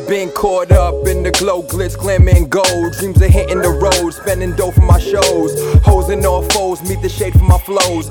I've been caught up in the glow, glitz, glamour, and gold. Dreams of hitting the road, spending dough for my shows. Hoes and all foes, meet the shade for my flows.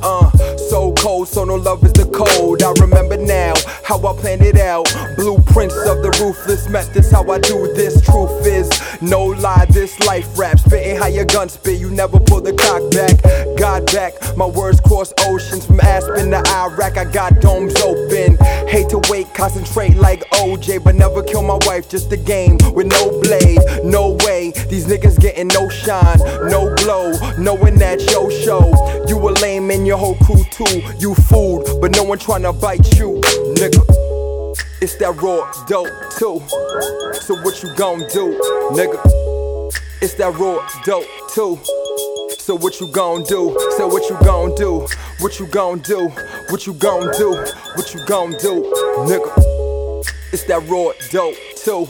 So cold, so no love is the code. I remember now how I planned it out. Blueprints of the ruthless methods, how I do this. Truth is, no lie, this life rap. Spitting how your gun spit, you never pull the cock back. God back, my words cross oceans from Aspen to Iraq. I got domes open. Hate to wait, concentrate like OJ, but never kill my wife, just a game with no blade. No way, these niggas getting no shine, no glow, knowing that your show. You a lame and your whole crew too. You food, but no one tryna bite you, nigga. It's that raw dope too. So what you gon' do, nigga? It's that raw dope too. So what you gon' do? So what you gon' do? What you gon' do? What you gon' do? What you gon' do, nigga? It's that raw dope too.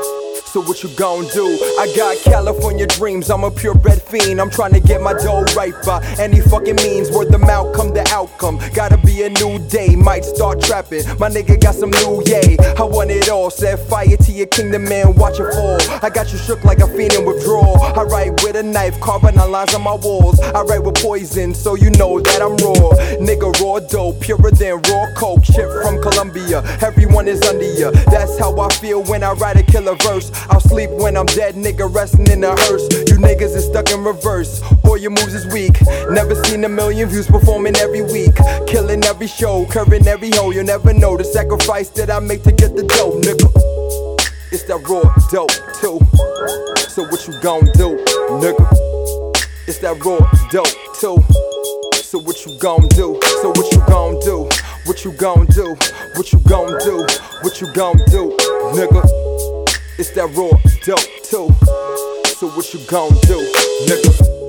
So what you gon' do? I got California dreams, I'm a purebred fiend. I'm trying to get my dough right by any fucking means. Word the mouth, come the outcome. Gotta be a new day, might start trapping. My nigga got some new yay. I want it all, set fire to your kingdom, man, watch it fall. I got you shook like a fiend in withdrawal. I write with a knife, carving out lines on my walls. I write with poison, so you know that I'm raw. Nigga, raw dope, purer than raw coke. Shit from Colombia, everyone is under ya. That's how I feel when I write a killer verse. I'll sleep when I'm dead, nigga, resting in a hearse. You niggas is stuck in reverse, all your moves is weak. Never seen a million views performing every week. Killing every show, curving every hole. You'll never know the sacrifice that I make to get the dough, nigga. It's that raw dope too. So what you gon' do, nigga? It's that raw dope too. So what you gon' do? So what you gon' do? What you gon' do? What you gon' do? What you gon' do, nigga? It's that raw dope too. So what you gon' do, nigga?